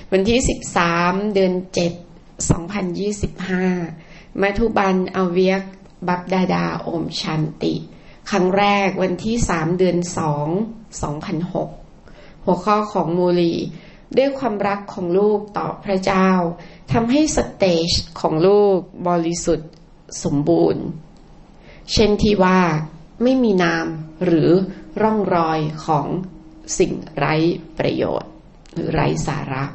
วันที่13เดือน7 2025มัทุบันอเวียกบับดาดาโอมชันติครั้งแรกวันที่3เดือน2 2006หัวข้อของมูลีด้วยความรักของลูกต่อพระเจ้าทำให้สเตจของลูกบริสุทธิ์สมบูรณ์เช่นที่ว่าไม่มีนามหรือร่องรอยของสิ่งไร้ประโยชน์หรือไร้สาระ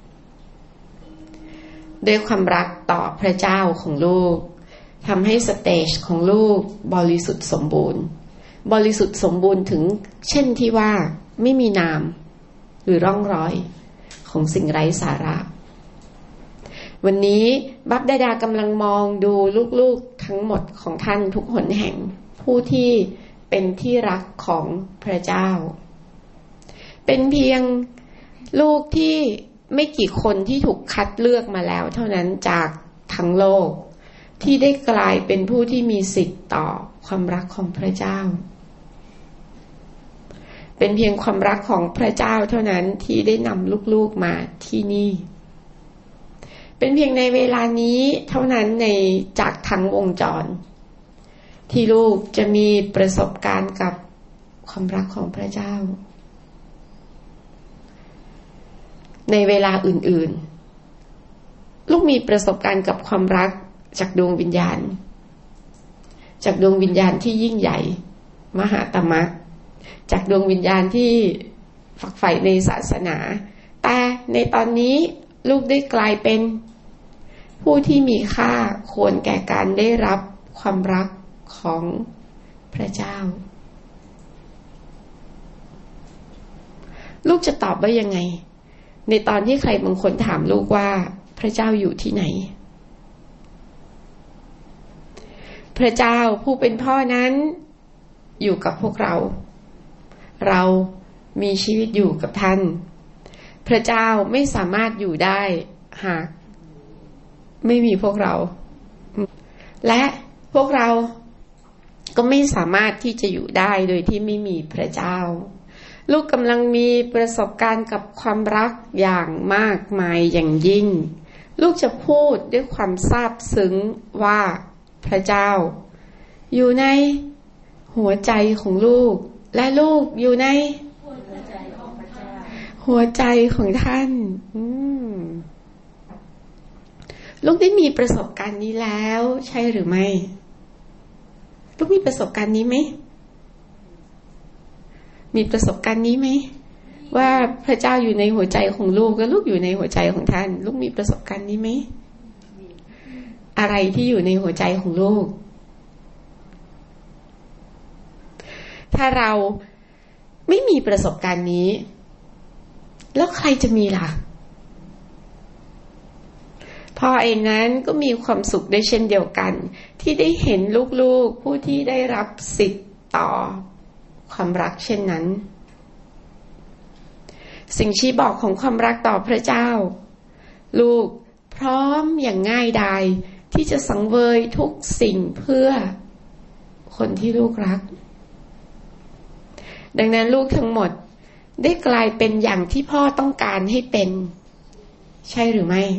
ด้วยความรักต่อพระเจ้าของลูกทำให้สเตจของลูกบริสุทธิ์สมบูรณ์บริสุทธิ์สมบูรณ์ถึงเช่นที่ว่าไม่มีนามหรือร่องรอยของสิ่งไร้สาระวันนี้บัพดาดากำลังมองดูลูกๆทั้งหมดของท่านทุกหนแห่งผู้ที่เป็นที่รักของพระเจ้าเป็นเพียงลูกที่ไม่กี่คนที่ถูกคัดเลือกมาแล้วเท่านั้นจากทั้งโลกที่ได้กลายเป็นผู้ที่มีสิทธิ์ต่อความรักของพระเจ้าเป็นเพียงความรักของพระเจ้าเท่านั้นที่ได้นำลูกๆมาที่นี่เป็นเพียงในเวลานี้เท่านั้นในจากทั้งวงจรที่ลูกจะมีประสบการณ์กับความรักของพระเจ้าในเวลาอื่นๆลูกมีประสบการณ์กับความรักจากดวงวิญญาณจากดวงวิญญาณที่ยิ่งใหญ่มหาตมะจากดวงวิญญาณที่ฝักใฝ่ในศาสนาแต่ในตอนนี้ลูกได้กลายเป็นผู้ที่มีค่าควรแก่การได้รับความรักของพระเจ้าลูกจะตอบว่ายังไงในตอนที่ใครบางคนถามลูกว่าพระเจ้าอยู่ที่ไหนพระเจ้าผู้เป็นพ่อนั้นอยู่กับพวกเราเรามีชีวิตอยู่กับท่านพระเจ้าไม่สามารถอยู่ได้หากไม่มีพวกเราและพวกเราก็ไม่สามารถที่จะอยู่ได้โดยที่ไม่มีพระเจ้าลูกกำลังมีประสบการณ์กับความรักอย่างมากมายอย่างยิ่งลูกจะพูดด้วยความซาบซึ้งว่าพระเจ้าอยู่ในหัวใจของลูกและลูกอยู่ในหัวใจของท่านลูกได้มีประสบการณ์นี้แล้วใช่หรือไม่ลูกมีประสบการณ์นี้ไหมมีประสบการณ์นี้ไหมว่าพระเจ้าอยู่ในหัวใจของลูกและลูกอยู่ในหัวใจของท่านลูกมีประสบการณ์นี้ไหมอะไรที่อยู่ในหัวใจของลูกถ้าเราไม่มีประสบการณ์นี้แล้วใครจะมีล่ะพ่อเองนั้นก็มีความสุขได้เช่นเดียวกันที่ได้เห็นลูกๆผู้ที่ได้รับสิทธิ์ต่อความรักเช่นนั้นสิ่งชี้บอกของความรักต่อพระเจ้าลูกพร้อมอย่างง่ายดายที่จะสังเวยทุกสิ่งเพื่อคนที่ลูกรักดังนั้นลูกทั้งหมดได้กลายเป็นอย่างที่พ่อต้องการให้เป็นใช่หรือไม่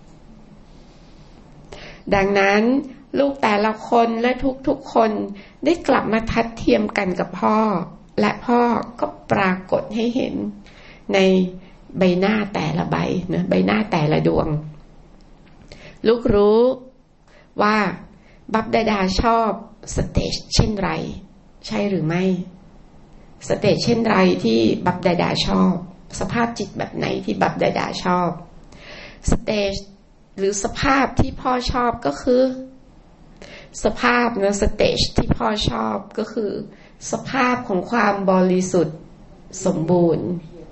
ดังนั้นลูกแต่ละคนและทุกๆคนได้กลับมาทัดเทียมกันกับพ่อและพ่อก็ปรากฏให้เห็นในใบหน้าแต่ละใบนะใบหน้าแต่ละดวงลูกรู้ว่าบัพดาดาชอบสเตจเช่นไรใช่หรือไม่สเตจเช่นไรที่บัพดาดาชอบสภาพจิตแบบไหนที่บัพดาดาชอบสเตจหรือสภาพที่พ่อชอบก็คือสภาพนะสเตจที่พ่อชอบก็คือสภาพของความบริสุทธิ์สมบูรณ์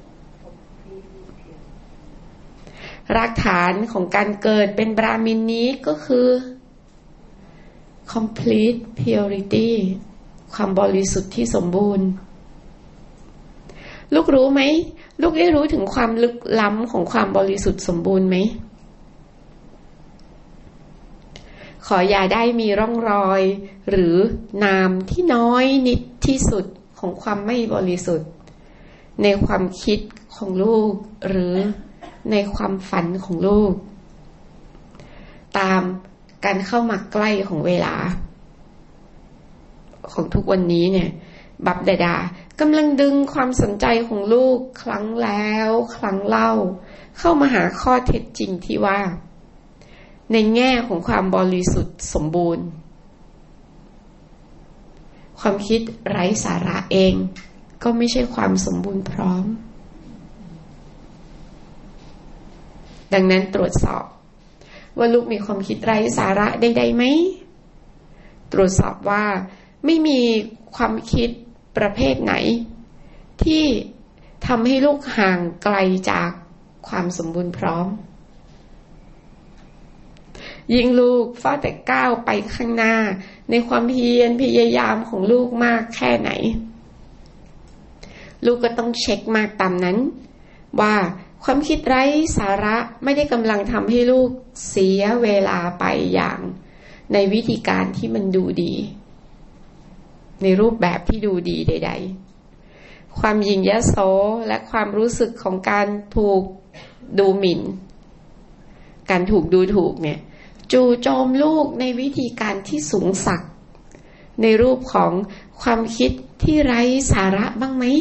รากฐานของการเกิดเป็นบราหมินนี้ก็คือ complete purity ความบริสุทธิ์ที่สมบูรณ์ลูกรู้ไหมลูกได้รู้ถึงความลึกล้ำของความบริสุทธิ์สมบูรณ์ไหมขออย่าได้มีร่องรอยหรือนามที่น้อยนิดที่สุดของความไม่บริสุทธิ์ในความคิดของลูกหรือในความฝันของลูกตามการเข้ามาใกล้ของเวลาของทุกวันนี้เนี่ยบัพดาดากำลังดึงความสนใจของลูกครั้งแล้วครั้งเล่าเข้ามาหาข้อเท็จจริงที่ว่าในแง่ของความบริสุทธิ์สมบูรณ์ความคิดไร้สาระเองก็ไม่ใช่ความสมบูรณ์พร้อมดังนั้นตรวจสอบว่าลูกมีความคิดไร้สาระใดๆไหมตรวจสอบว่าไม่มีความคิดประเภทไหนที่ทำให้ลูกห่างไกลจากความสมบูรณ์พร้อมยิ่งลูกเฝ้าแต่ก้าวไปข้างหน้าในความเพียรพยายามของลูกมากแค่ไหนลูกก็ต้องเช็คมากตามนั้นว่าความคิดไร้สาระไม่ได้กำลังทำให้ลูกเสียเวลาไปอย่างในวิธีการที่มันดูดีในรูปแบบที่ดูดีใดๆความหยิ่งยโสและความรู้สึกของการถูกดูหมิ่นการถูกดูถูกเนี่ยจู่โจมลูกในวิธีการที่สูงสักในรูปของความคิดที่ไร้สาระบ้างไหม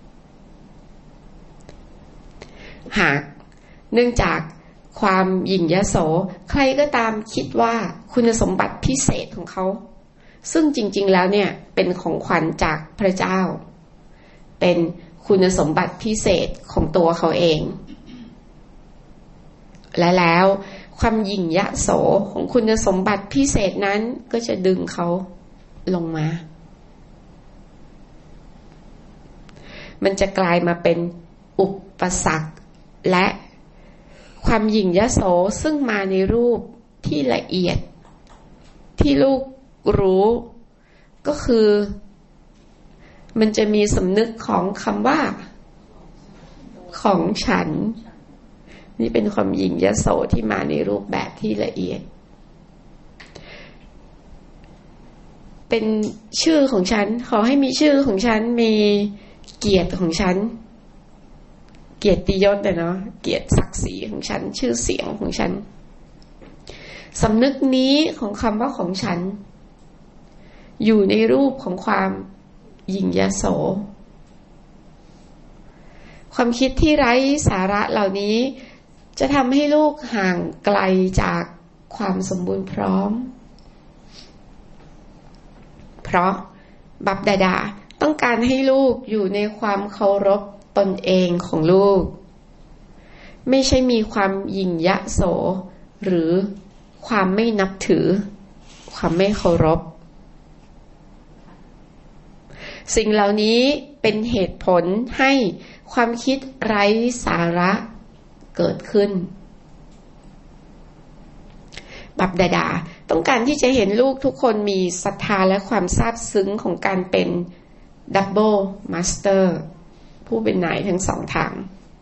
หากเนื่องจากความหยิ่งยโสใครก็ตามคิดว่าคุณสมบัติพิเศษของเขาซึ่งจริงๆแล้วเนี่ยเป็นของขวัญจากพระเจ้าเป็นคุณสมบัติพิเศษของตัวเขาเองและแล้วความหยิ่งยโสของคุณสมบัติพิเศษนั้นก็จะดึงเขาลงมามันจะกลายมาเป็นอุปสรรคและความหยิ่งยโสซึ่งมาในรูปที่ละเอียดที่ลูกรู้ก็คือมันจะมีสำนึกของคำว่าของฉันนี่เป็นความหยิ่งยโสที่มาในรูปแบบที่ละเอียดเป็นชื่อของฉันขอให้มีชื่อของฉันมีเกียรติของฉันเกียรติยศเนาะเกียรติศักดิ์ศรีของฉันชื่อเสียงของฉันสำนึกนี้ของคำว่าของฉันอยู่ในรูปของความหยิ่งยโสความคิดที่ไร้สาระเหล่านี้จะทำให้ลูกห่างไกลจากความสมบูรณ์พร้อมเพราะบัพดาดาต้องการให้ลูกอยู่ในความเคารพตนเองของลูกไม่ใช่มีความหยิ่งยโสหรือความไม่นับถือความไม่เคารพสิ่งเหล่านี้เป็นเหตุผลให้ความคิดไร้สาระเกิดขึ้นบัพดาดาต้องการที่จะเห็นลูกทุกคนมีศรัทธาและความซาบซึ้งของการเป็นดับเบิลมาสเตอร์ผู้เป็นนายทั้งสองทาง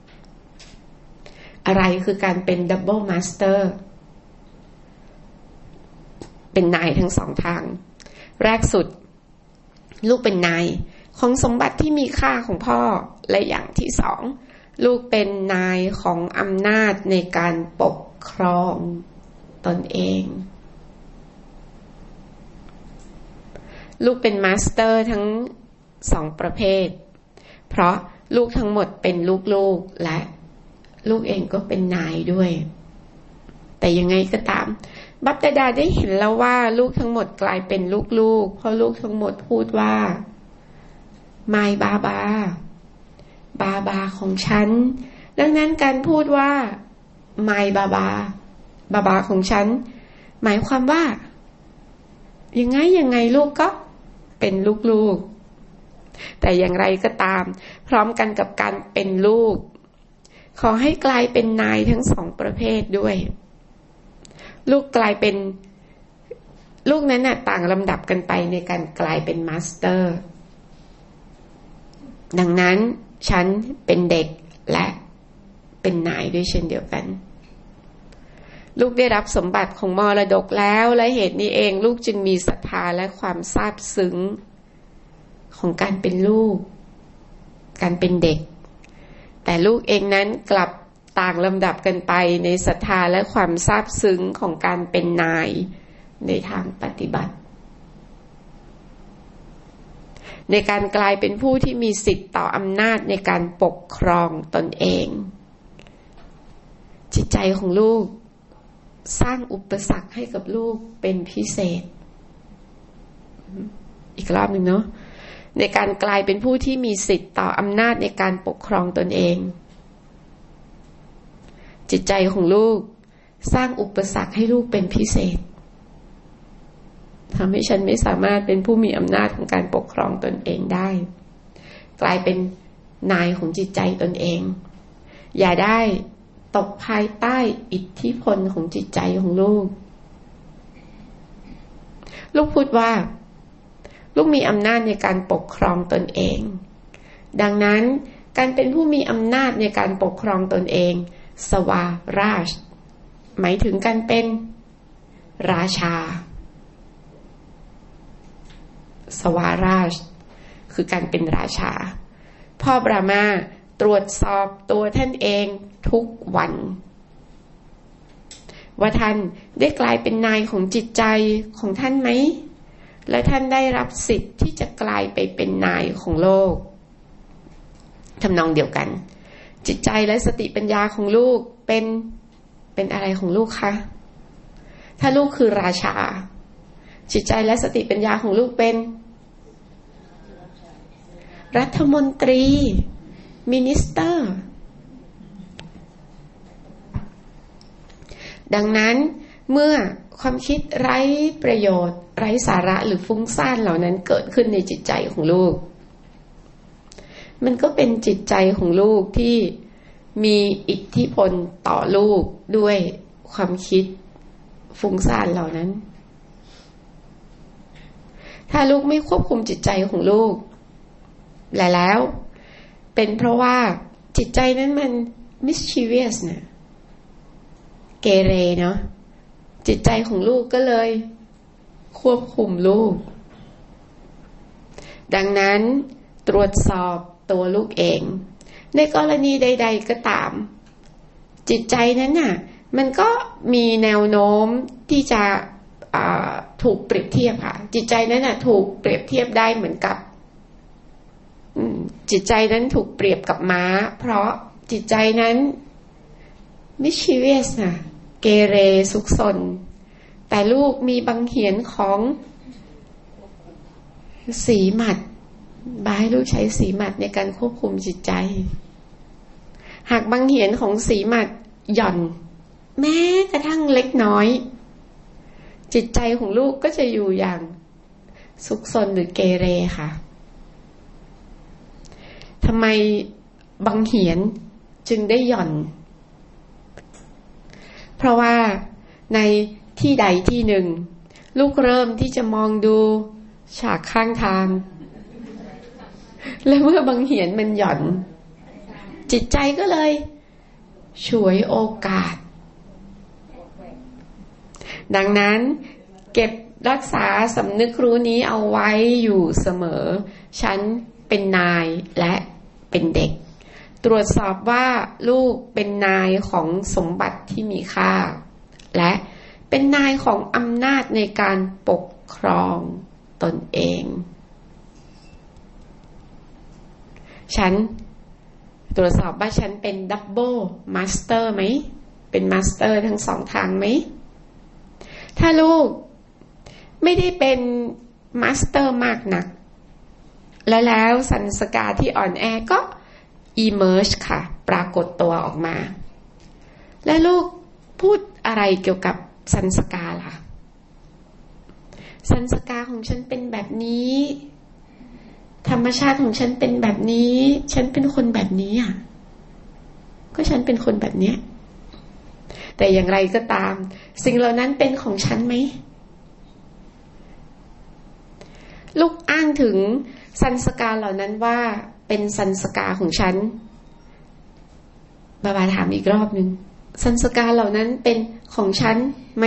อะไรคือการเป็นดับเบิลมาสเตอร์เป็นนายทั้งสองทางแรกสุดลูกเป็นนายของสมบัติที่มีค่าของพ่อและอย่างที่สองลูกเป็นนายของอำนาจในการปกครองตนเองลูกเป็นมาสเตอร์ทั้งสองประเภทเพราะลูกทั้งหมดเป็นลูกๆและลูกเองก็เป็นนายด้วยแต่ยังไงก็ตามบัพดาดาได้เห็นแล้วว่าลูกทั้งหมดกลายเป็นลูกๆเพราะลูกทั้งหมดพูดว่า My Baba บาบาของฉันดังนั้นการพูดว่า My Baba บาบาของฉันหมายความว่ายังไงลูกก็เป็นลูกๆแต่อย่างไรก็ตามพร้อมกันกับการเป็นลูกขอให้กลายเป็นนายทั้งสองประเภทด้วยลูกกลายเป็นลูกนั้นน่ะต่างลำดับกันไปในการกลายเป็นมาสเตอร์ดังนั้นฉันเป็นเด็กและเป็นนายด้วยเช่นเดียวกันลูกได้รับสมบัติของมรดกแล้วและเหตุนี้เองลูกจึงมีศรัทธาและความซาบซึ้งของการเป็นลูกการเป็นเด็กแต่ลูกเองนั้นกลับต่างลำดับกันไปในศรัทธาและความซาบซึ้งของการเป็นนายในทางปฏิบัติในการกลายเป็นผู้ที่มีสิทธิ์ต่ออำนาจในการปกครองตนเองจิตใจของลูกสร้างอุปสรรคให้กับลูกเป็นพิเศษอีกรอบหนึ่งเนาะในการกลายเป็นผู้ที่มีสิทธิ์ต่ออำนาจในการปกครองตนเองจิตใจของลูกสร้างอุปสรรคให้ลูกเป็นพิเศษทำให้ฉันไม่สามารถเป็นผู้มีอำนาจของการปกครองตนเองได้กลายเป็นนายของจิตใจตนเองอย่าได้ตกภายใต้อิทธิพลของจิตใจของลูกพูดว่าลูกมีอำนาจในการปกครองตนเองดังนั้นการเป็นผู้มีอำนาจในการปกครองตนเองสวาราชหมายถึงการเป็นราชาสวาราชคือการเป็นราชาพ่อบรามาตรวจสอบตัวท่านเองทุกวันว่าท่านได้กลายเป็นนายของจิตใจของท่านไหมและท่านได้รับสิทธิ์ที่จะกลายไปเป็นนายของโลกทำนองเดียวกันจิตใจและสติปัญญาของลูกเป็นอะไรของลูกคะถ้าลูกคือราชาจิตใจและสติปัญญาของลูกเป็นรัฐมนตรีมินิสเตอร์ดังนั้นเมื่อความคิดไร้ประโยชน์ไร้สาระหรือฟุ้งซ่านเหล่านั้นเกิดขึ้นในจิตใจของลูกมันก็เป็นจิตใจของลูกที่มีอิทธิพลต่อลูกด้วยความคิดฟุ้งซ่านเหล่านั้นถ้าลูกไม่ควบคุมจิตใจของลูกแล้วเป็นเพราะว่าจิตใจนั้นมัน mischievous เนี่ยเกเรเนาะจิตใจของลูกก็เลยควบคุมลูกดังนั้นตรวจสอบตัวลูกเองในกรณีใดๆก็ตามจิตใจนั้นน่ะมันก็มีแนวโน้มที่จะถูกเปรียบเทียบค่ะจิตใจนั้นน่ะถูกเปรียบเทียบได้เหมือนกับจิตใจนั้นถูกเปรียบกับม้าเพราะจิตใจนั้นmischievous น่ะเกเรซุกซนแต่ลูกมีบังเหียนของสีหมัดบายลูกใช้สีหมัดในการควบคุมจิตใจหากบังเหียนของสีหมัดหย่อนแม้กระทั่งเล็กน้อยจิตใจของลูกก็จะอยู่อย่างซุกซนหรือเกเรค่ะทำไมบังเหียนจึงได้หย่อนเพราะว่าในที่ใดที่หนึ่งลูกเริ่มที่จะมองดูฉากข้างทางและเมื่อบังเหียนมันหย่อนจิตใจก็เลยฉวยโอกาสดังนั้นเก็บรักษาสำนึกรู้นี้เอาไว้อยู่เสมอฉันเป็นนายและเป็นเด็กตรวจสอบว่าลูกเป็นนายของสมบัติที่มีค่าและเป็นนายของอำนาจในการปกครองตนเองฉันตรวจสอบว่าฉันเป็นดับเบิลมาสเตอร์ไหมเป็นมาสเตอร์ทั้งสองทางไหมถ้าลูกไม่ได้เป็นมาสเตอร์มากนักแล้วสันสกาที่อ่อนแอก็ emerge ค่ะปรากฏตัวออกมาและลูกพูดอะไรเกี่ยวกับสันสกาล่ะสันสกาของฉันเป็นแบบนี้ธรรมชาติของฉันเป็นแบบนี้ฉันเป็นคนแบบนี้อ่ะก็ฉันเป็นคนแบบเนี้ยแต่อย่างไรก็ตามสิ่งเหล่านั้นเป็นของฉันไหมลูกอ้างถึงสันสกาเหล่านั้นว่าเป็นสันสกาของฉันบาบาถามอีกรอบนึงสันสกาเหล่านั้นเป็นของฉันไหม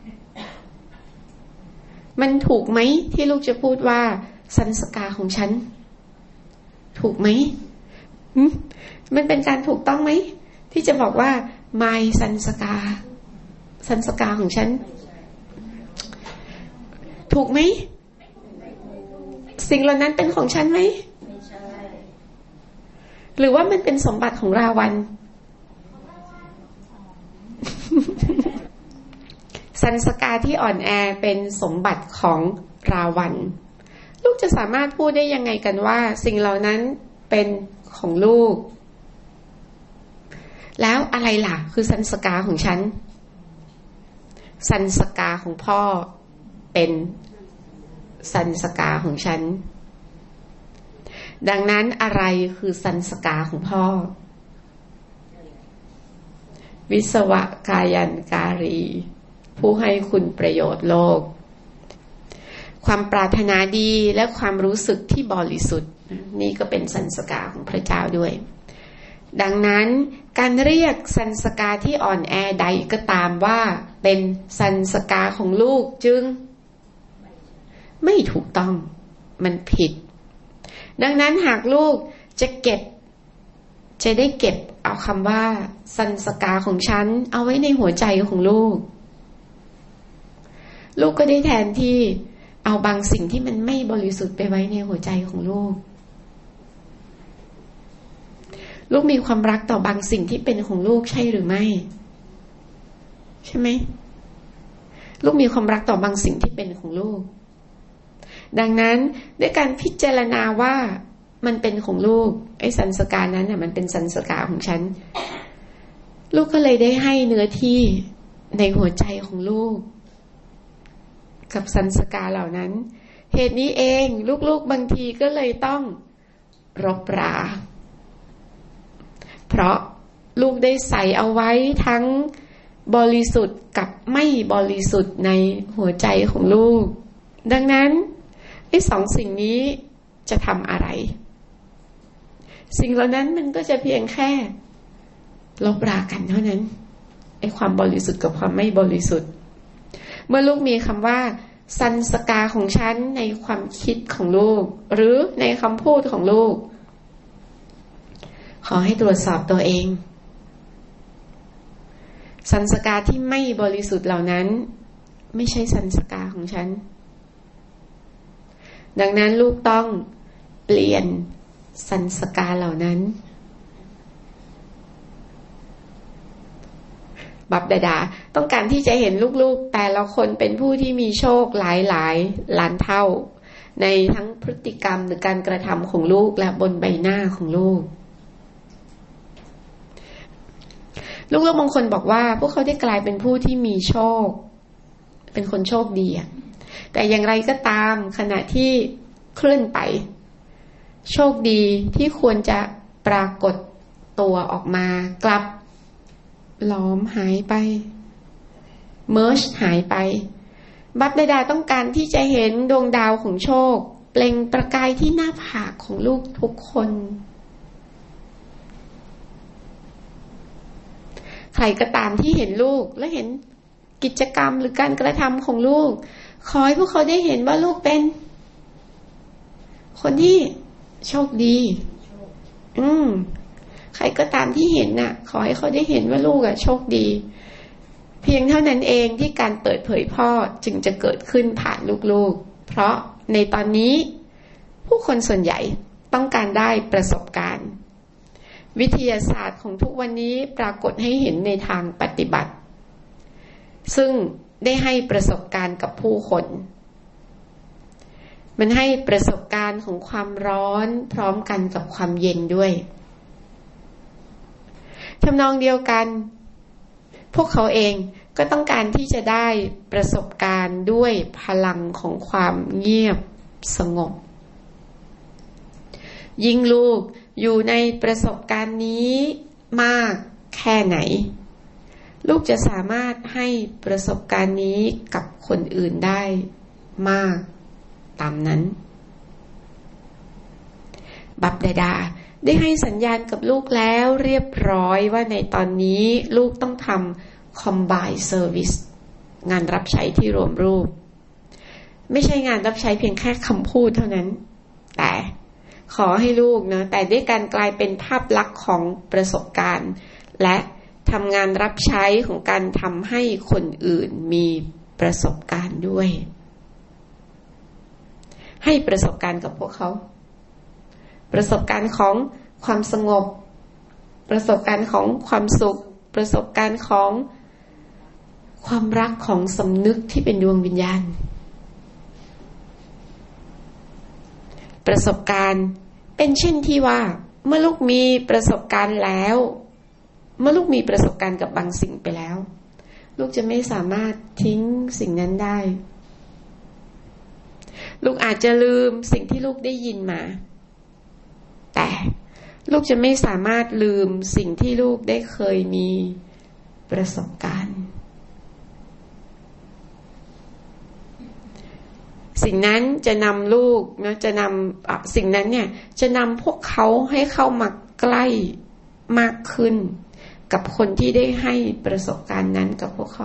มันถูกไหมที่ลูกจะพูดว่าสันสกาของฉันถูกไหมมันเป็นการถูกต้องไหมที่จะบอกว่า my สันสกาของฉันถูกไหมสิ่งเหล่านั้นเป็นของฉันไหมหรือว่ามันเป็นสมบัติของราวันสันสกาที่อ่อนแอเป็นสมบัติของราวันลูกจะสามารถพูดได้ยังไงกันว่าสิ่งเหล่านั้นเป็นของลูกแล้วอะไรล่ะคือสันสกาของฉันสันสกาของพ่อเป็นสันสกาของฉันดังนั้นอะไรคือสันสกาของพ่อวิศวกายันการีผู้ให้คุณประโยชน์โลกความปรารถนาดีและความรู้สึกที่บริสุทธิ์นี่ก็เป็นสันสกาของพระเจ้าด้วยดังนั้นการเรียกสันสกาที่อ่อนแอใดก็ตามว่าเป็นสันสกาของลูกจึงไม่ถูกต้องมันผิดดังนั้นหากลูกจะได้เก็บเอาคำว่าสันสกาของฉันเอาไว้ในหัวใจของลูกก็ได้แทนที่เอาบางสิ่งที่มันไม่บริสุทธิ์ไปไว้ในหัวใจของลูกมีความรักต่อบางสิ่งที่เป็นของลูกใช่หรือไม่ใช่ไหมลูกมีความรักต่อบางสิ่งที่เป็นของลูกดังนั้นด้วยการพิจารณาว่ามันเป็นของลูกไอ้สันสกานั้นน่ะมันเป็นสันสกาของฉันลูกก็เลยได้ให้เนื้อที่ในหัวใจของลูกกับสันสกาเหล่านั้นเหตุนี้เองลูกๆบางทีก็เลยต้องรบราเพราะลูกได้ใส่เอาไว้ทั้งบริสุทธิ์กับไม่บริสุทธิ์ในหัวใจของลูกดังนั้นไอ้สองสิ่งนี้จะทำอะไรสิ่งเหล่านั้นมันก็จะเพียงแค่ลบรากันเท่านั้นไอ้ความบริสุทธิ์กับความไม่บริสุทธิ์เมื่อลูกมีคำว่าสันสกาของฉันในความคิดของลูกหรือในคำพูดของลูกขอให้ตรวจสอบตัวเองสันสกาที่ไม่บริสุทธิ์เหล่านั้นไม่ใช่สันสกาของฉันดังนั้นลูกต้องเปลี่ยนสันสกาเหล่านั้นบัพดาดาต้องการที่จะเห็นลูกๆแต่ละคนเป็นผู้ที่มีโชคหลายล้านเท่าในทั้งพฤติกรรมหรือการกระทำของลูกและบนใบหน้าของลูกบางคนบอกว่าพวกเขาได้กลายเป็นผู้ที่มีโชคเป็นคนโชคดีแต่อย่างไรก็ตามขณะที่เคลื่อนไปโชคดีที่ควรจะปรากฏตัวออกมากลับหลอมหายไปเมิร์จหายไปบัพดาดาต้องการที่จะเห็นดวงดาวของโชคเปล่งประกายที่หน้าผากของลูกทุกคนใครก็ตามที่เห็นลูกและเห็นกิจกรรมหรือการกระทำของลูกขอให้พวกเขาได้เห็นว่าลูกเป็นคนที่โชคดีใครก็ตามที่เห็นน่ะขอให้เขาได้เห็นว่าลูกโชคดีเพียงเท่านั้นเองที่การเปิดเผยพ่อจึงจะเกิดขึ้นผ่านลูกๆเพราะในตอนนี้ผู้คนส่วนใหญ่ต้องการได้ประสบการณ์วิทยาศาสตร์ของทุกวันนี้ปรากฏให้เห็นในทางปฏิบัติซึ่งได้ให้ประสบการณ์กับผู้คนมันให้ประสบการณ์ของความร้อนพร้อมกันกับความเย็นด้วยทำนองเดียวกันพวกเขาเองก็ต้องการที่จะได้ประสบการณ์ด้วยพลังของความเงียบสงบยิ่งลูกอยู่ในประสบการณ์นี้มากแค่ไหนลูกจะสามารถให้ประสบการณ์นี้กับคนอื่นได้มากตามนั้นบัพดาดาได้ให้สัญญาณกับลูกแล้วเรียบร้อยว่าในตอนนี้ลูกต้องทำ combined service งานรับใช้ที่รวมรูปไม่ใช่งานรับใช้เพียงแค่คำพูดเท่านั้นแต่ขอให้ลูกนะแต่ด้วยการกลายเป็นภาพลักษณ์ของประสบการณ์และทำงานรับใช้ของการทำให้คนอื่นมีประสบการณ์ด้วยให้ประสบการณ์กับพวกเขาประสบการณ์ของความสงบประสบการณ์ของความสุขประสบการณ์ของความรักของสำนึกที่เป็นดวงวิญญาณประสบการณ์เป็นเช่นที่ว่าเมื่อลูกมีประสบการณ์แล้วเมื่อลูกมีประสบการณ์กับบางสิ่งไปแล้วลูกจะไม่สามารถทิ้งสิ่งนั้นได้ลูกอาจจะลืมสิ่งที่ลูกได้ยินมาแต่ลูกจะไม่สามารถลืมสิ่งที่ลูกได้เคยมีประสบการณ์สิ่งนั้นจะนำลูกนะจะนำสิ่งนั้นเนี่ยจะนำพวกเขาให้เข้ามาใกล้มากขึ้นกับคนที่ได้ให้ประสบการณ์นั้นกับพวกเขา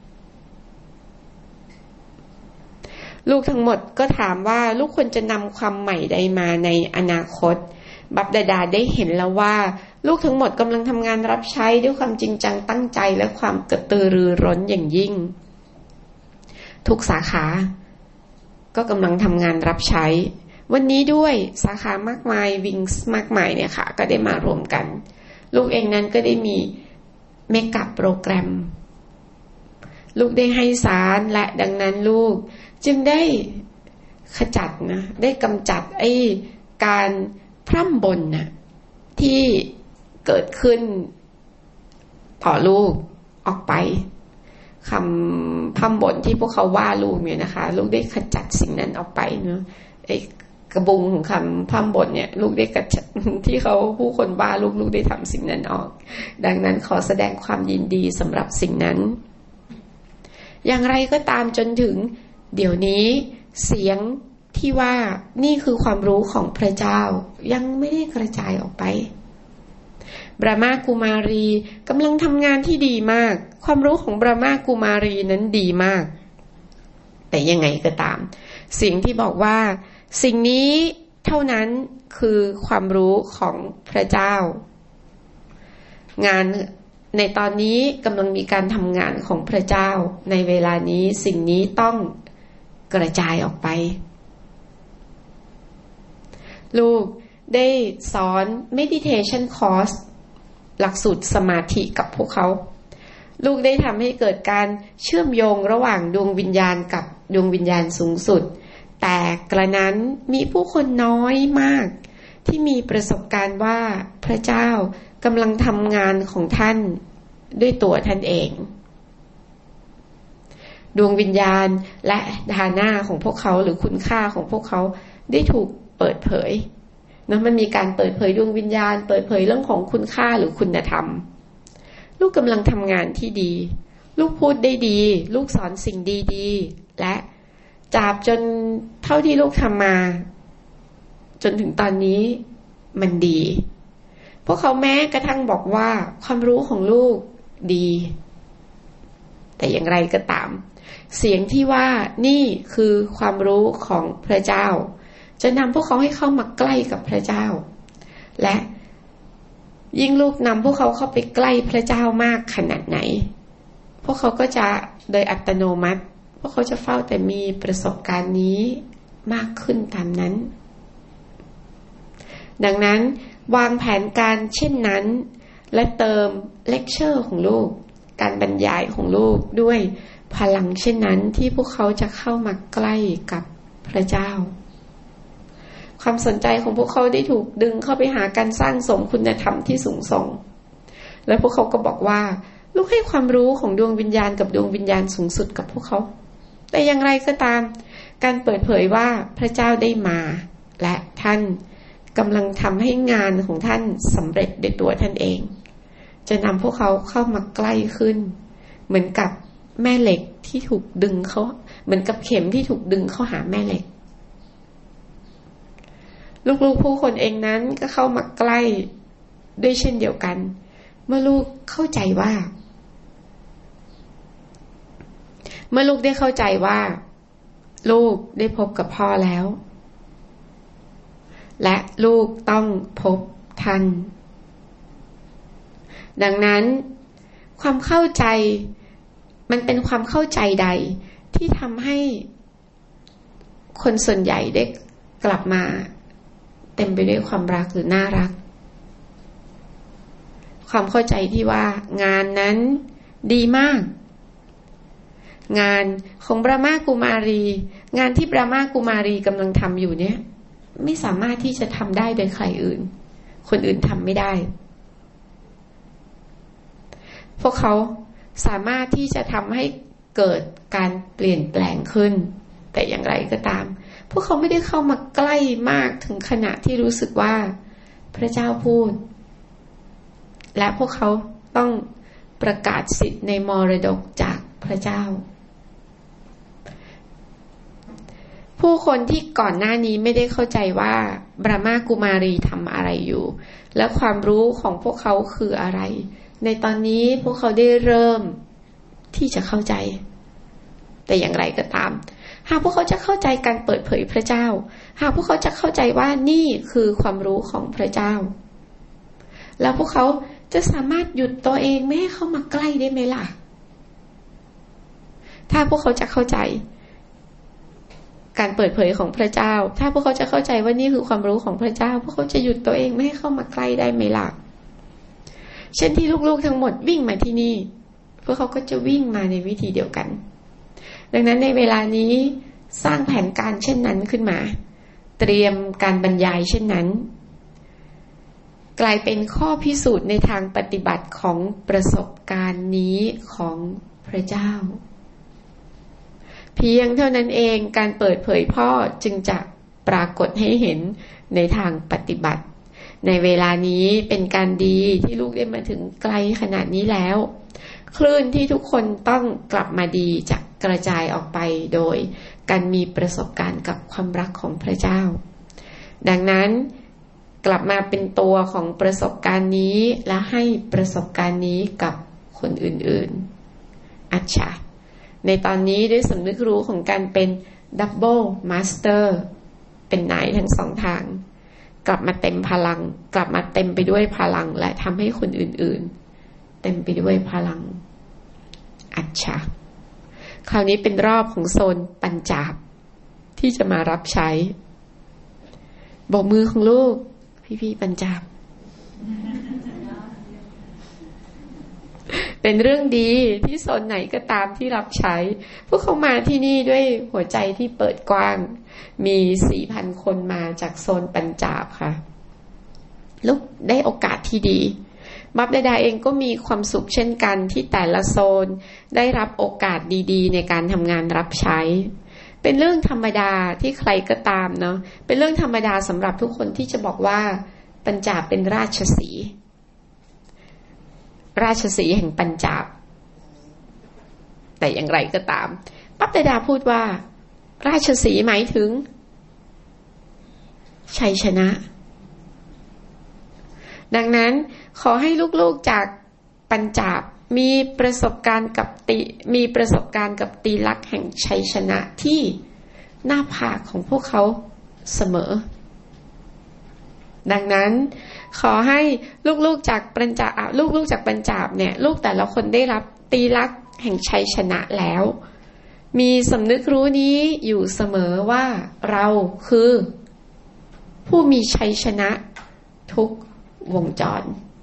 ลูกทั้งหมดก็ถามว่าลูกควรจะนำความใหม่ใดมาในอนาคตบัพดาดาได้เห็นแล้วว่าลูกทั้งหมดกำลังทำงานรับใช้ด้วยความจริงจังตั้งใจและความกระตือรือร้นอย่างยิ่งทุกสาขาก็กำลังทำงานรับใช้วันนี้ด้วยสาขามากมายวิงส์มากมายเนี่ยค่ะก็ได้มารวมกันลูกเองนั้นก็ได้มีเมกะโปรแกรมลูกได้ให้สารและดังนั้นลูกจึงได้ขจัดนะได้กำจัดไอ้การพร่ำบ่นนะที่เกิดขึ้นต่อลูกออกไปคำพร่ำบ่นที่พวกเขาว่าลูกเนี่ยนะคะลูกได้ขจัดสิ่งนั้นออกไปเนาะไอ้กระบุงของคำพร่ำบ่นเนี่ยลูกได้ขจัดที่เขาผู้คนว่าลูกได้ทำสิ่งนั้นออกดังนั้นขอแสดงความยินดีสำหรับสิ่งนั้นอย่างไรก็ตามจนถึงเดี๋ยวนี้เสียงที่ว่านี่คือความรู้ของพระเจ้ายังไม่ได้กระจายออกไปบรามากุมารีกำลังทำงานที่ดีมากความรู้ของบรามากุมารีนั้นดีมากแต่ยังไงก็ตามเสียงที่บอกว่าสิ่งนี้เท่านั้นคือความรู้ของพระเจ้างานในตอนนี้กำลังมีการทำงานของพระเจ้าในเวลานี้สิ่งนี้ต้องกระจายออกไปลูกได้สอน meditation course หลักสูตรสมาธิกับพวกเขาลูกได้ทำให้เกิดการเชื่อมโยงระหว่างดวงวิญญาณกับดวงวิญญาณสูงสุดแต่กระนั้นมีผู้คนน้อยมากที่มีประสบการณ์ว่าพระเจ้ากำลังทำงานของท่านด้วยตัวท่านเองดวงวิญญาณและฐานะของพวกเขาหรือคุณค่าของพวกเขาได้ถูกเปิดเผยนะมันมีการเปิดเผยดวงวิญญาณเปิดเผยเรื่องของคุณค่าหรือคุณธรรมลูกกำลังทำงานที่ดีลูกพูดได้ดีลูกสอนสิ่งดีๆและจาบจนเท่าที่ลูกทำมาจนถึงตอนนี้มันดีพวกเขาแม้กระทั่งบอกว่าความรู้ของลูกดีแต่อย่างไรก็ตามเสียงที่ว่านี่คือความรู้ของพระเจ้าจะนำพวกเขาให้เข้ามาใกล้กับพระเจ้าและยิ่งลูกนำพวกเขาเข้าไปใกล้พระเจ้ามากขนาดไหนพวกเขาก็จะโดยอัตโนมัติพวกเขาจะเฝ้าแต่มีประสบการณ์นี้มากขึ้นตามนั้นดังนั้นวางแผนการเช่นนั้นและเติมเลคเชอร์ของลูกการบรรยายของลูกด้วยพลังเช่นนั้นที่พวกเขาจะเข้ามาใกล้กับพระเจ้าความสนใจของพวกเขาได้ถูกดึงเข้าไปหาการสร้างสมคุณธรรมที่สูงส่งและพวกเขาก็บอกว่าลูกให้ความรู้ของดวงวิญญาณกับดวงวิญญาณสูงสุดกับพวกเขาแต่อย่างไรก็ตามการเปิดเผยว่าพระเจ้าได้มาและท่านกำลังทำให้งานของท่านสำเร็จด้วยตัวท่านเองจะนำพวกเขาเข้ามาใกล้ขึ้นเหมือนกับแม่เหล็กที่ถูกดึงเขาเหมือนกับเข็มที่ถูกดึงเข้าหาแม่เหล็กลูกๆผู้คนเองนั้นก็เข้ามาใกล้ด้วยเช่นเดียวกันเมื่อลูกเข้าใจว่าเมื่อลูกได้เข้าใจว่าลูกได้พบกับพ่อแล้วและลูกต้องพบท่านดังนั้นความเข้าใจมันเป็นความเข้าใจใดที่ทำให้คนส่วนใหญ่ได้กลับมาเต็มไปด้วยความรักหรือน่ารักความเข้าใจที่ว่างานนั้นดีมากงานของบรมากุมารีงานที่บรมากุมารีกำลังทำอยู่เนี่ยไม่สามารถที่จะทำได้โดยใครอื่นคนอื่นทำไม่ได้พวกเขาสามารถที่จะทำให้เกิดการเปลี่ยนแปลงขึ้นแต่อย่างไรก็ตามพวกเขาไม่ได้เข้ามาใกล้มากถึงขณะที่รู้สึกว่าพระเจ้าพูดและพวกเขาต้องประกาศสิทธิ์ในมรดกจากพระเจ้าผู้คนที่ก่อนหน้านี้ไม่ได้เข้าใจว่าบรมากุมารีทำอะไรอยู่และความรู้ของพวกเขาคืออะไรในตอนนี้พวกเขาได้เริ่มที่จะเข้าใจแต่อย่างไรก็ตามหากพวกเขาจะเข้าใจการเปิดเผยพระเจ้าหากพวกเขาจะเข้าใจว่านี่คือความรู้ของพระเจ้าแล้วพวกเขาจะสามารถหยุดตัวเองไม่ให้เข้ามาใกล้ได้ไหมล่ะถ้าพวกเขาจะเข้าใจการเปิดเผยของพระเจ้าถ้าพวกเขาจะเข้าใจว่านี่คือความรู้ของพระเจ้าพวกเขาจะหยุดตัวเองไม่ให้เข้ามาใกล้ได้ไหมล่ะเช่นที่ลูกๆทั้งหมดวิ่งมาที่นี่พวกเขาก็จะวิ่งมาในวิธีเดียวกันดังนั้นในเวลานี้สร้างแผนการเช่นนั้นขึ้นมาเตรียมการบรรยายเช่นนั้นกลายเป็นข้อพิสูจน์ในทางปฏิบัติของประสบการณ์นี้ของพระเจ้าเพียงเท่านั้นเองการเปิดเผยพ่อจึงจะปรากฏให้เห็นในทางปฏิบัติในเวลานี้เป็นการดีที่ลูกได้มาถึงไกลขนาดนี้แล้วคลื่นที่ทุกคนต้องกลับมาดีจะกระจายออกไปโดยการมีประสบการณ์กับความรักของพระเจ้าดังนั้นกลับมาเป็นตัวของประสบการณ์นี้และให้ประสบการณ์นี้กับคนอื่นๆอัจฉริยะในตอนนี้ด้วยสำนึกรู้ของการเป็นดับเบิลมาสเตอร์เป็นนายทั้งสองทางกลับมาเต็มพลังกลับมาเต็มไปด้วยพลังและทำให้คนอื่นๆเต็มไปด้วยพลังอัจฉริยะคราวนี้เป็นรอบของโซนปัญจาบที่จะมารับใช้โบกมือของลูกพี่ๆปัญจาบเป็นเรื่องดีที่โซนไหนก็ตามที่รับใช้พวกเขามาที่นี่ด้วยหัวใจที่เปิดกว้างมี 4,000 คนมาจากโซนปัญจาบค่ะลูกได้โอกาสที่ดีบัพดาดาเองก็มีความสุขเช่นกันที่แต่ละโซนได้รับโอกาสดีๆในการทำงานรับใช้เป็นเรื่องธรรมดาที่ใครก็ตามเนาะเป็นเรื่องธรรมดาสำหรับทุกคนที่จะบอกว่าปัญจาบเป็นราชสีห์แห่งปัญจาบแต่อย่างไรก็ตามบัพดาดาพูดว่าราชสีห์หมายถึงชัยชนะดังนั้นขอให้ลูกๆจากปัญจาบมีประสบการณ์กับตีลักษณ์แห่งชัยชนะที่หน้าผากของพวกเขาเสมอดังนั้นขอให้ลูกๆจากปัญจาบลูกๆจากปัญจาบเนี่ยลูกแต่ละคนได้รับตีลักษณ์แห่งชัยชนะแล้วมีสำนึกรู้นี้อยู่เสมอว่าเราคือผู้มีชัยชนะทุกวงจร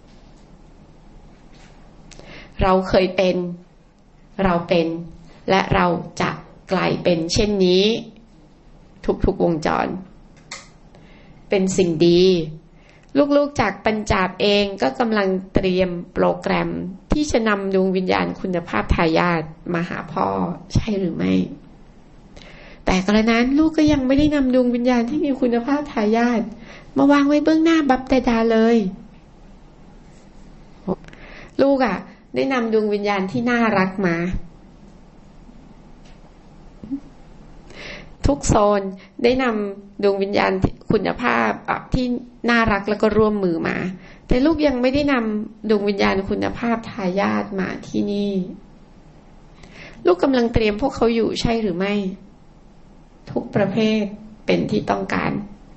เราเคยเป็นเราเป็นและเราจะกลายเป็นเช่นนี้ทุกวงจรเป็นสิ่งดีลูกๆจากปัญจาบเองก็กำลังเตรียมโปรแกรมที่จะนำดวงวิญญาณคุณภาพทายาทมาหาพ่อใช่หรือไม่แต่กระนั้นลูกก็ยังไม่ได้นำดวงวิญญาณที่มีคุณภาพทายาทมาวางไว้เบื้องหน้าบัพดาดาเลยลูกได้นำดวงวิญญาณที่น่ารักมาทุกโซนได้นำดวงวิญญาณคุณภาพที่น่ารักแล้วก็ร่วมมือมาแต่ลูกยังไม่ได้นำดวงวิญญาณคุณภาพทายาทมาที่นี่ลูกกำลังเตรียมพวกเขาอยู่ใช่หรือไม่ทุกประเภทเป็นที่ต้องการ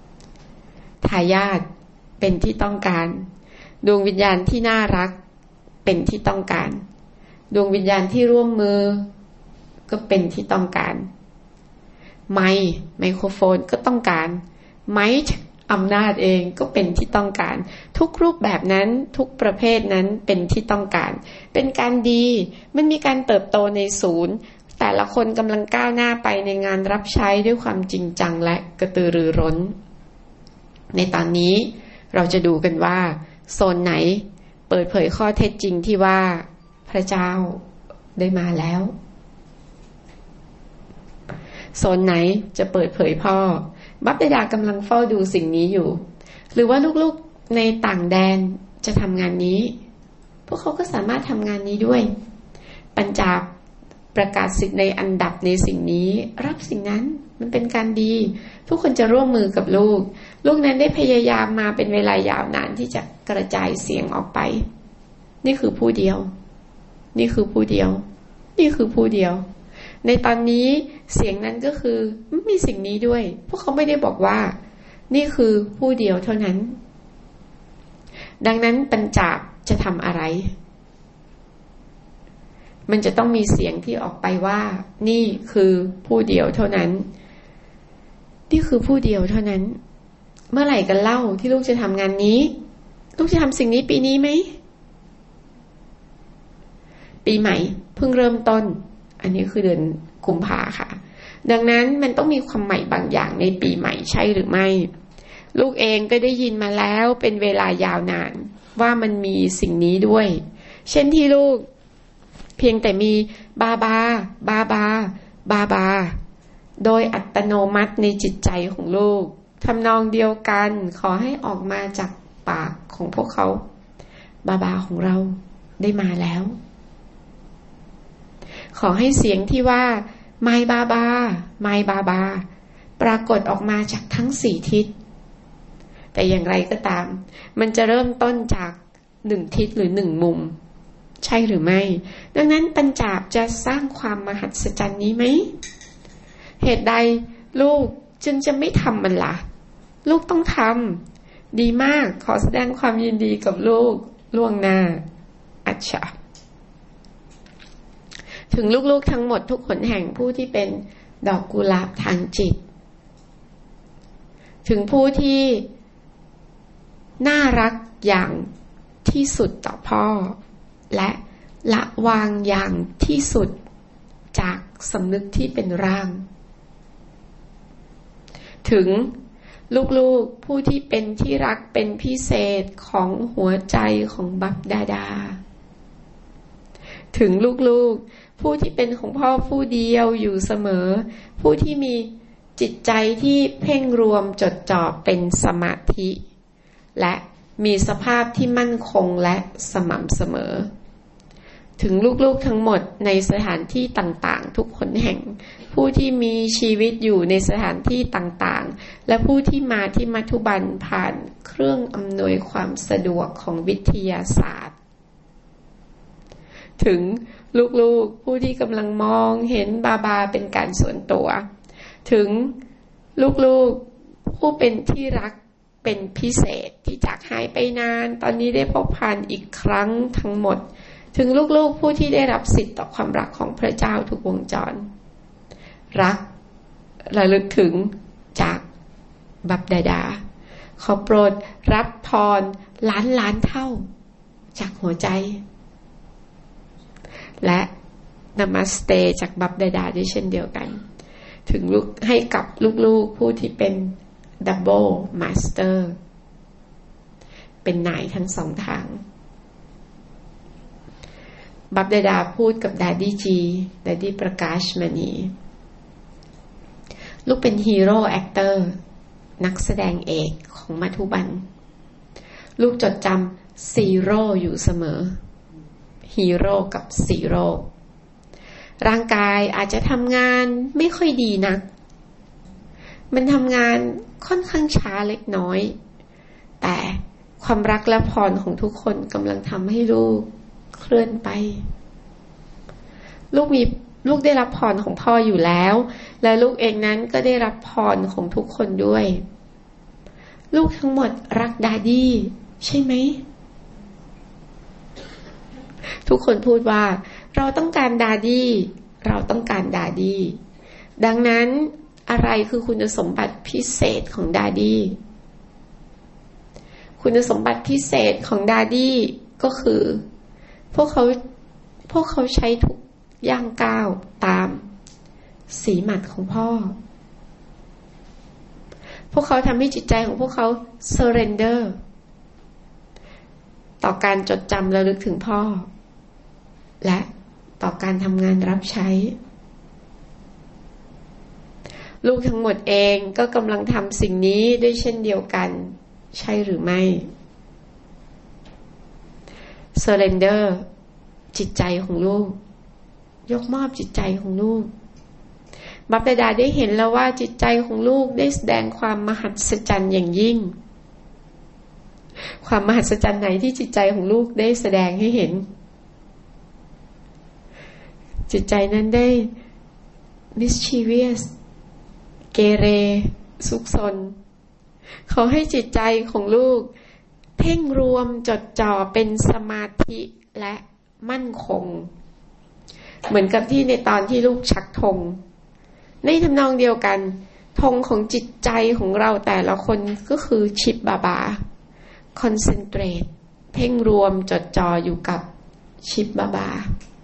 ทายาทเป็นที่ต้องการดวงวิญญาณที่น่ารักเป็นที่ต้องการดวงวิญญาณที่ร่วมมือก็เป็นที่ต้องการไมโครโฟนก็ต้องการไมค์อำนาจเองก็เป็นที่ต้องการทุกรูปแบบนั้นทุกประเภทนั้นเป็นที่ต้องการเป็นการดีมันมีการเติบโตในศูนย์แต่ละคนกำลังก้าวหน้าไปในงานรับใช้ด้วยความจริงจังและกระตือรือร้นในตอนนี้เราจะดูกันว่าโซนไหนเปิดเผยข้อเท็จจริงที่ว่าพระเจ้าได้มาแล้วโซนไหนจะเปิดเผยพ่อบัพเดดากำลังเฝ้าดูสิ่งนี้อยู่หรือว่าลูกๆในต่างแดนจะทำงานนี้พวกเขาก็สามารถทำงานนี้ด้วยปัญจาบประกาศสิทธิ์ในอันดับในสิ่งนี้รับสิ่งนั้นมันเป็นการดีทุกคนจะร่วมมือกับลูกนั้นได้พยายามมาเป็นเวลายาวนานที่จะกระจายเสียงออกไปนี่คือผู้เดียวนี่คือผู้เดียวนี่คือผู้เดียวในตอนนี้เสียงนั้นก็คือมีสิ่งนี้ด้วยพวกเขาไม่ได้บอกว่านี่คือผู้เดียวเท่านั้นดังนั้นปัญจาบจะทำอะไรมันจะต้องมีเสียงที่ออกไปว่านี่คือผู้เดียวเท่านั้นนี่คือผู้เดียวเท่านั้นเมื่อไหร่กันเล่าที่ลูกจะทำงานนี้ลูกจะทำสิ่งนี้ปีนี้ไหมปีใหม่เพิ่งเริ่มต้นอันนี้คือเดือนกุมภาค่ะดังนั้นมันต้องมีความใหม่บางอย่างในปีใหม่ใช่หรือไม่ลูกเองก็ได้ยินมาแล้วเป็นเวลายาวนานว่ามันมีสิ่งนี้ด้วยเช่นที่ลูกเพียงแต่มีบาบาบาบาบาบาโดยอัตโนมัติในจิตใจของลูกทำนองเดียวกันขอให้ออกมาจากปากของพวกเขาบาบาของเราได้มาแล้วขอให้เสียงที่ว่าไมบาบาไมบาบาปรากฏออกมาจากทั้ง4ทิศแต่อย่างไรก็ตามมันจะเริ่มต้นจาก1ทิศหรือ1มุมใช่หรือไม่ดังนั้นปัญจาบจะสร้างความมหัศจรรย์นี้ไหมเหตุใดลูกจึงจะไม่ทำมันล่ะลูกต้องทำดีมากขอแสดงความยินดีกับลูกล่วงหน้าอัจฉริยะถึงลูกๆทั้งหมดทุกคนแห่งผู้ที่เป็นดอกกุหลาบทางจิตถึงผู้ที่น่ารักอย่างที่สุดต่อพ่อและละวางอย่างที่สุดจากสำนึกที่เป็นร่างถึงลูกๆผู้ที่เป็นที่รักเป็นพิเศษของหัวใจของบัพดาดาถึงลูกๆผู้ที่เป็นของพ่อผู้เดียวอยู่เสมอผู้ที่มีจิตใจที่เพ่งรวมจดจ่อเป็นสมาธิและมีสภาพที่มั่นคงและสม่ำเสมอถึงลูกๆทั้งหมดในสถานที่ต่างๆทุกคนแห่งผู้ที่มีชีวิตอยู่ในสถานที่ต่างๆและผู้ที่มาที่มัทุบันผ่านเครื่องอำนวยความสะดวกของวิทยาศาสตร์ถึงลูกๆผู้ที่กำลังมองเห็นบาบาเป็นการส่วนตัวถึงลูกๆผู้เป็นที่รักเป็นพิเศษที่จากหายไปนานตอนนี้ได้พบผ่านอีกครั้งทั้งหมดถึงลูกๆผู้ที่ได้รับสิทธิ์ต่อความรักของพระเจ้าทุกวงจรรักระลึกถึงจากบัพดาดาขอโปรดรับพรล้านเท่าจากหัวใจและนามัสเตจากบัพดาดาด้วยเช่นเดียวกันถึงลูกให้กับลูกๆผู้ที่เป็นดับเบิลมาสเตอร์เป็นนายทั้งสองทางบัพดาดาพูดกับดาดี้จีดาดี้ประกาชมณีลูกเป็นฮีโร่แอคเตอร์นักแสดงเอกของมัทุบันลูกจดจำซีโร่อยู่เสมอฮีโร่กับซีโร่ร่างกายอาจจะทำงานไม่ค่อยดีนักมันทำงานค่อนข้างช้าเล็กน้อยแต่ความรักและพรของทุกคนกำลังทำให้ลูกเคลื่อนไปลูกได้รับพรของพ่ออยู่แล้วและลูกเองนั้นก็ได้รับพรของทุกคนด้วยลูกทั้งหมดรักดาดี้ใช่ไหมทุกคนพูดว่าเราต้องการดาดี้เราต้องการดาดี้ดังนั้นอะไรคือคุณสมบัติพิเศษของดาดี้คุณสมบัติพิเศษของดาดี้ก็คือพวกเขาใช้ทุกย่างก้าวตามสีหมัดของพ่อพวกเขาทำให้จิตใจของพวกเขา surrender ต่อการจดจำระลึกถึงพ่อและต่อการทำงานรับใช้ลูกทั้งหมดเองก็กำลังทำสิ่งนี้ด้วยเช่นเดียวกันใช่หรือไม่ surrender จิตใจของลูกยกมอบจิตใจของลูกบัพดาได้เห็นแล้วว่าจิตใจของลูกได้แสดงความมหัศจรรย์อย่างยิ่งความมหัศจรรย์ไหนที่จิตใจของลูกได้แสดงให้เห็นจิตใจนั้นได้ mischievous เกเรซุกซนเขาให้จิตใจของลูกเพ่งรวมจดจ่อเป็นสมาธิและมั่นคงเหมือนกับที่ในตอนที่ลูกชักธงในทำนองเดียวกันธงของจิตใจของเราแต่ละคนก็คือชิปบาบาคอนเซนเทรตเพ่งรวมจดจ่ออยู่กับชิปบาบา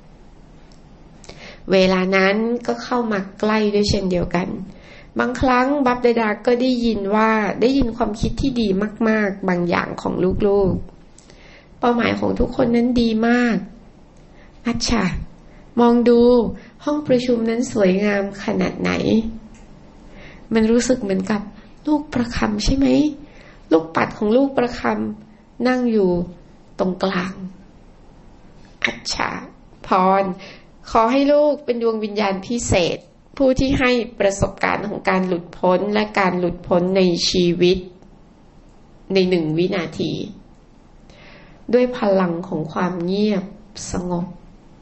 เวลานั้นก็เข้ามาใกล้ด้วยเช่นเดียวกันบางครั้งบัพดาก็ได้ยินความคิดที่ดีมากๆบางอย่างของลูกๆเป้าหมายของทุกคนนั้นดีมากอัจฉะมองดูห้องประชุมนั้นสวยงามขนาดไหนมันรู้สึกเหมือนกับลูกประคำใช่ไหมลูกปัดของลูกประคำนั่งอยู่ตรงกลางอัจฉะพรขอให้ลูกเป็นดวงวิญญาณพิเศษผู้ที่ให้ประสบการณ์ของการหลุดพ้นและการหลุดพ้นในชีวิตใน1 วินาทีด้วยพลังของความเงียบสงบ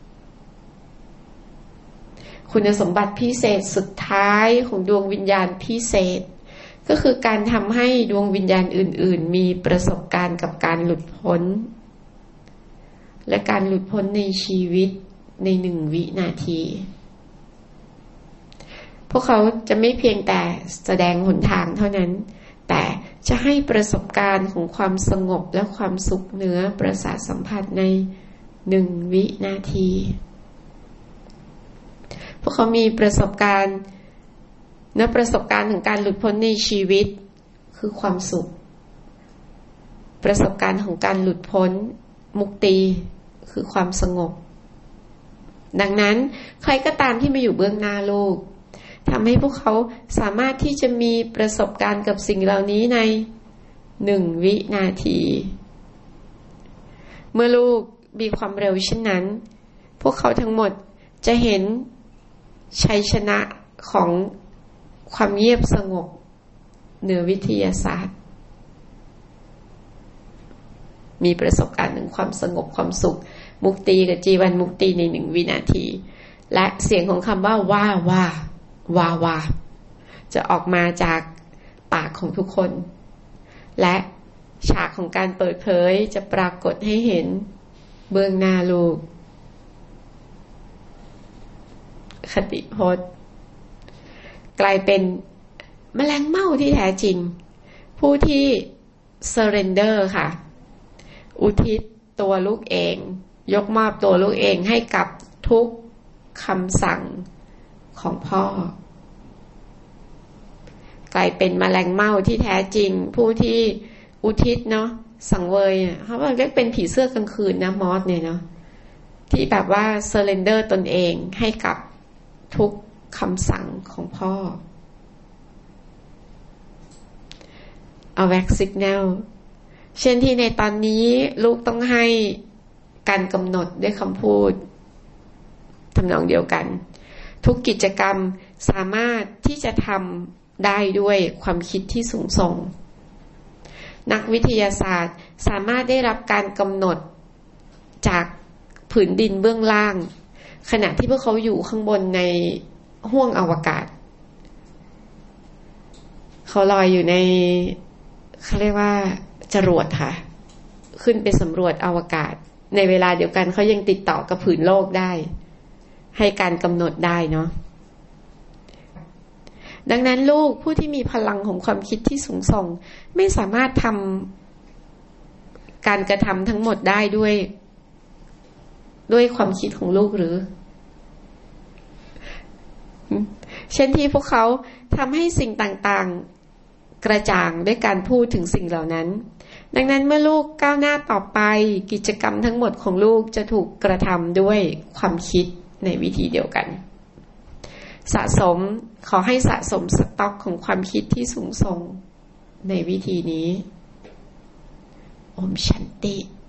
คุณสมบัติพิเศษสุดท้ายของดวงวิญญาณพิเศษก็คือการทำให้ดวงวิญญาณอื่นๆมีประสบการณ์กับการหลุดพ้นและการหลุดพ้นในชีวิตใน1 วินาทีพวกเขาจะไม่เพียงแต่แสดงหนทางเท่านั้นแต่จะให้ประสบการณ์ของความสงบและความสุขเหนือประสาทสัมผัสใน1 วินาทีพวกเขามีประสบการณ์ของการหลุดพ้นในชีวิตคือความสุขประสบการณ์ของการหลุดพ้นมุคติคือความสงบดังนั้นใครก็ตามที่มาอยู่เบื้องหน้าลูกทำให้พวกเขาสามารถที่จะมีประสบการณ์กับสิ่งเหล่านี้ใน1 วินาทีเมื่อลูกมีความเร็วเช่นนั้นพวกเขาทั้งหมดจะเห็นชัยชนะของความเงียบสงบเหนือวิทยาศาสตร์มีประสบการณ์ถึงความสงบความสุขมุคติกับจีวันมุคติใน1 วินาทีและเสียงของคำว่าว่าจะออกมาจากปากของทุกคนและฉากของการเปิดเผยจะปรากฏให้เห็นเบื้องหน้าลูกคติพจน์กลายเป็นแมลงเม่าที่แท้จริงผู้ที่ surrender ค่ะอุทิศตัวลูกเองยกมอบตัวลูกเองให้กับทุกคำสั่งของพ่อกลายเป็นแมลงเม่าที่แท้จริงผู้ที่อุทิศเนาะสังเวยเขาบอกเรียกเป็นผีเสื้อกลางคืนนะมอสเนี่ยเนาะที่แบบว่า surrender ตนเองให้กับทุกคำสั่งของพ่อเอาแว็กซิกแนลเช่นที่ในตอนนี้ลูกต้องให้การกำหนดด้วยคำพูดทำนองเดียวกันทุกกิจกรรมสามารถที่จะทำได้ด้วยความคิดที่สูงส่งนักวิทยาศาสตร์สามารถได้รับการกำหนดจากผืนดินเบื้องล่างขณะที่พวกเขาอยู่ข้างบนในห้วงอวกาศเขาลอยอยู่ในเขาเรียกว่าจรวดค่ะขึ้นไปสำรวจอวกาศในเวลาเดียวกันเขายังติดต่อกับผืนโลกได้ให้การกำหนดได้เนาะดังนั้นลูกผู้ที่มีพลังของความคิดที่สูงส่งไม่สามารถทำการกระทำทั้งหมดได้ด้วยความคิดของลูกหรือเช่นที่พวกเขาทำให้สิ่งต่างๆกระจ่างด้วยการพูดถึงสิ่งเหล่านั้นดังนั้นเมื่อลูกก้าวหน้าต่อไปกิจกรรมทั้งหมดของลูกจะถูกกระทำด้วยความคิดในวิธีเดียวกันขอให้สะสมสต็อกของความคิดที่สูงส่งในวิธีนี้โอมชันติ